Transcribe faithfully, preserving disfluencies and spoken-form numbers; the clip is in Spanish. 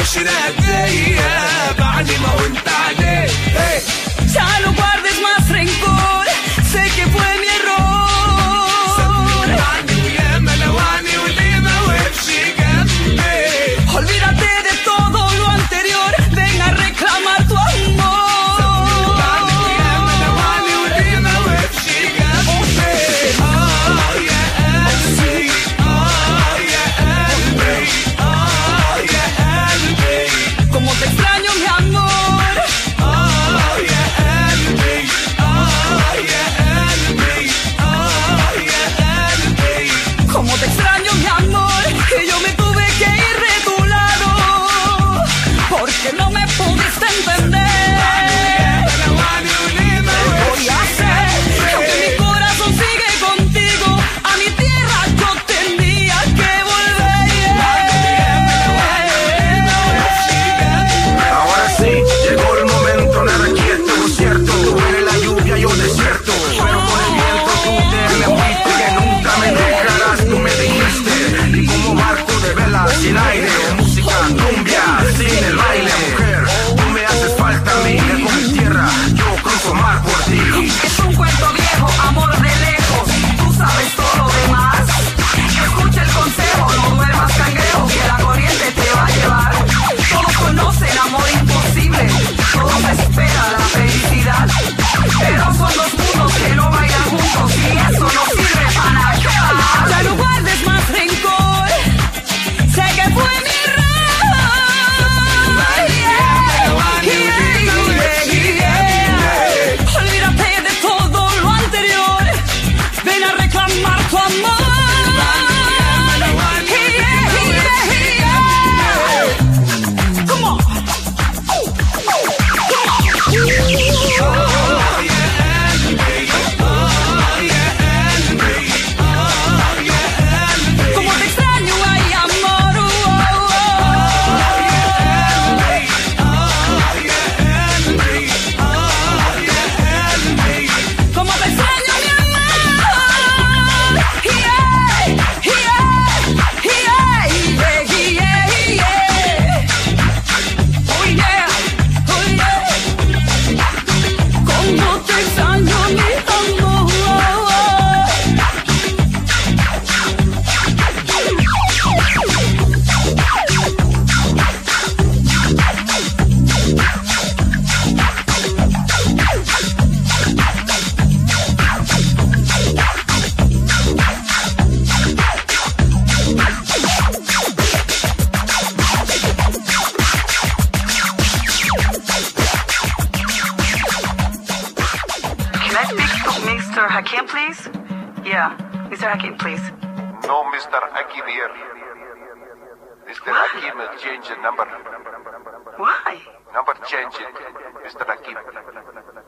عشرة جاية بعد ما قلت عليه. Hey. Ya no guardes más rencor, sé que fue mi error. سمعني ويا ملواني وليه ما وقفش جنبي. Olvídate de todo lo anterior, ven a reclamar tu amor. سمعني ويا ملواني وليه ما وقفش جنبي. آه يا قلبي آه يا قلبي آه يا قلبي. Como te extraño mi amor. آه يا قلبي آه يا قلبي آه يا قلبي. Como te extraño mi amor, que yo me tuve que ir de tu lado, porque no me pudiste entender. ملواني وليه ما Voy a hacer, aunque mi corazón sigue contigo, a mi tierra yo tenía que volver. Ahora sí, llegó el momento, nada quieto, cierto. Tú eres la lluvia, yo desierto. Pero con el viento tú te me fuiste, que nunca me dejarás, tú me dijiste. Y como barco de vela sin aire, música, cumbia, sin el baile, mujer. Tú me haces falta a mí, dejo mi tierra, yo cruzo mar por ti. Es un cuento viejo, amor de lejos, tú sabes todo lo demás. Escucha el consejo, no duermas cangrejo, que la corriente te va a llevar. Todos conocen amor imposible, todos esperan la felicidad, pero son dos mundos que no vayan juntos y eso no sirve para nada. Ya no guardes más rencor, sé que fue mi error. Olvídate de todo lo anterior, ven a reclamar tu amor. Come on. Como te extraño, ay amor. Como te extraño, mi amor. Yeah, yeah, yeah, yeah, yeah. Oh yeah, oh yeah. Como te extraño, mi amor. Can I speak to Mister Hakim, please? Yeah, Mister Hakim, please. No, Mister Hakim here. Mister Hakim will change the number. Why? Number change it, Mister Hakim.